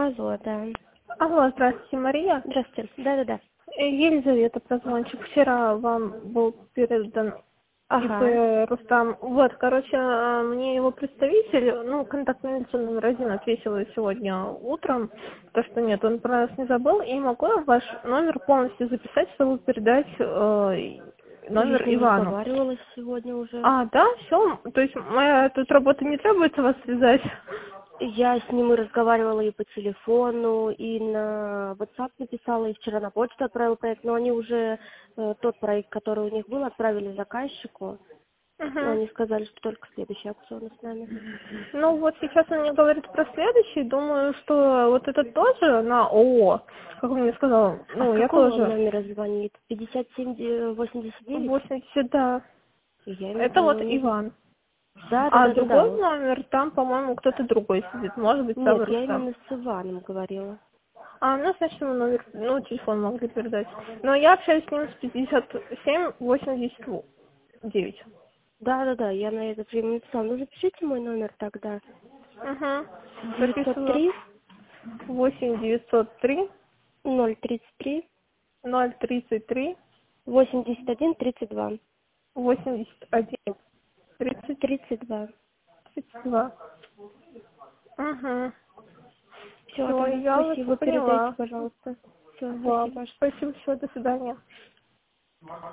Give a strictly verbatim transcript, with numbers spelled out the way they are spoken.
Алло, да. Алло, здравствуйте, Мария. Здравствуйте. Да-да-да. Э, Елизавета, позвоночек. Вчера вам был передан Ага. ИП Рустам. Вот, короче, э, мне его представитель, ну, контактный лицо номер один ответила сегодня утром, то, что нет, он про нас не забыл, и могу я ваш номер полностью записать, чтобы передать э, Я номер с ним Ивану. разговаривала сегодня уже. А, да, все, то есть моя тут работа не требуется вас связать? Я с ним и разговаривала и по телефону, и на WhatsApp написала, и вчера на почту отправила проект, но они уже э, тот проект, который у них был, отправили заказчику. Но Угу. они сказали, что только следующий аукцион с нами. Ну вот сейчас он мне говорит про следующий, думаю, что вот этот тоже на ООО, как он мне сказал, А с ну я какого он тоже номера звонит? пятьдесят семь восемьдесят девять? восемьдесят, да, Я ему это вот звонила. Не... Иван. Да, да, А да, да, другой да. номер, там, по-моему, кто-то другой сидит, может быть, сам Нет, я Рустам. именно с Иваном говорила. А, ну, значит, ему номер, ну, телефон могли передать. Но я общаюсь с ним с пятьдесят семь восемьдесят девять. Да, да, да, я на это время написала. Ну, запишите мой номер тогда. Угу. девятьсот Записываю. три восемь девятьсот три ноль тридцать три ноль тридцать три восемьдесят один тридцать два. восемьдесят один тридцать тридцать два. два. Угу. Все, Все, тогда я вас спасибо. Передайте, поняла. пожалуйста. Все, Вам. спасибо. Спасибо, все, до свидания.